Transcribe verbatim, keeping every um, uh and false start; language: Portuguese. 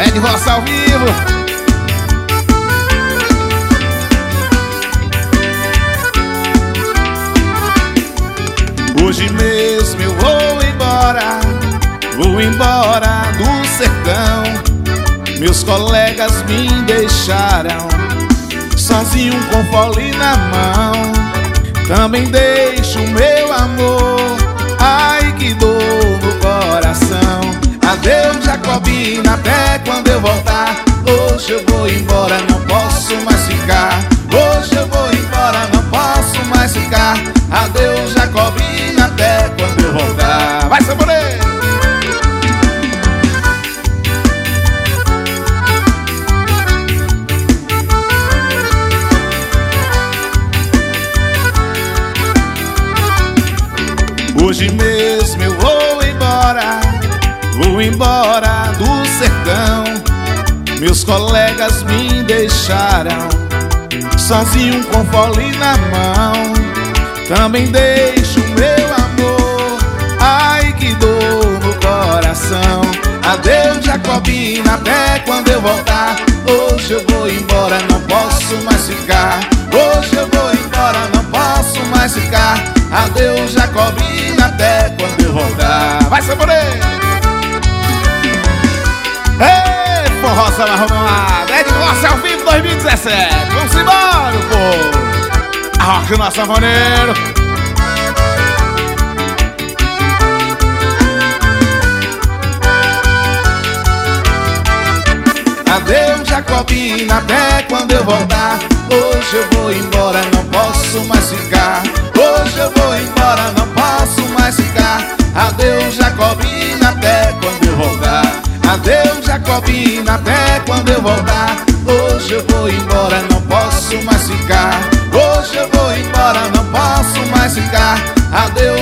Ed Roça ao vivo. Hoje mesmo eu vou embora, vou embora do sertão. Meus colegas me deixaram sozinho com fole na mão. Também deixo meu amor, ai que dor no coração. Adeus Jacobina, até quando eu voltar. Hoje eu vou embora, não posso mais ficar. Hoje eu vou embora, não posso mais ficar. Adeus Jacobina, até quando eu voltar. Vai, Saboreiro! Hoje mesmo eu vou embora, vou embora do sertão. Meus colegas me deixaram sozinho com fole na mão. Também deixo meu amor, ai que dor no coração. Adeus Jacobina, até quando eu voltar. Hoje eu vou embora, não posso mais ficar. Hoje eu vou embora, não posso mais ficar. Adeus Jacobina, até quando eu voltar. Vai, Saboreiro! Ei, forroça arrumada, Ed Roça ao vivo dois mil e dezessete. Vamos embora, pô! Arrocha o nosso sanfoneiro. Adeus Jacobina, até quando eu voltar. Hoje eu vou embora, não posso mais ficar. Hoje eu vou embora, não posso mais ficar. Adeus Jacobina, até quando eu voltar. Adeus Jacobina, até quando eu voltar. Hoje eu vou embora, não posso mais ficar. Hoje eu vou embora, não posso mais ficar. Adeus